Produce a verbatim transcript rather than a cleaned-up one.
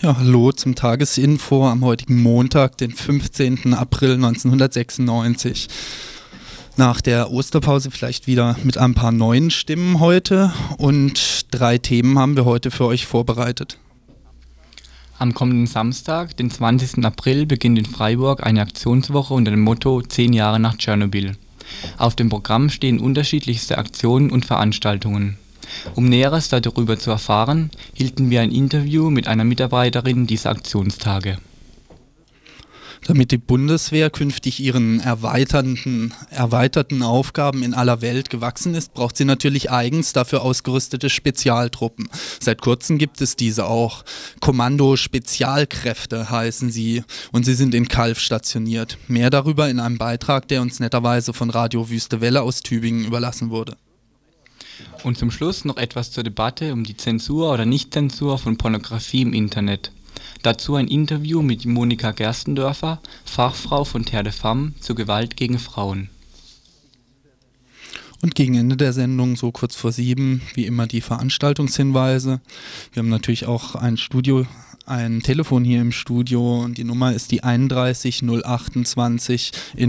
Ja, hallo zum Tagesinfo am heutigen Montag, den fünfzehnten April neunzehnhundertsechsundneunzig. Nach der Osterpause vielleicht wieder mit ein paar neuen Stimmen heute und drei Themen haben wir heute für euch vorbereitet. Am kommenden Samstag, den zwanzigsten April, beginnt in Freiburg eine Aktionswoche unter dem Motto zehn Jahre nach Tschernobyl. Auf dem Programm stehen unterschiedlichste Aktionen und Veranstaltungen. Um Näheres darüber zu erfahren, hielten wir ein Interview mit einer Mitarbeiterin dieser Aktionstage. Damit die Bundeswehr künftig ihren erweiterten, erweiterten Aufgaben in aller Welt gewachsen ist, braucht sie natürlich eigens dafür ausgerüstete Spezialtruppen. Seit kurzem gibt es diese auch. Kommando-Spezialkräfte heißen sie und sie sind in Calw stationiert. Mehr darüber in einem Beitrag, der uns netterweise von Radio Wüste Welle aus Tübingen überlassen wurde. Und zum Schluss noch etwas zur Debatte um die Zensur oder Nichtzensur von Pornografie im Internet. Dazu ein Interview mit Monika Gerstendörfer, Fachfrau von Terre de Femme zur Gewalt gegen Frauen. Und gegen Ende der Sendung, so kurz vor sieben, wie immer die Veranstaltungshinweise. Wir haben natürlich auch ein Studio, ein Telefon hier im Studio und die Nummer ist die einunddreißig null achtundzwanzig in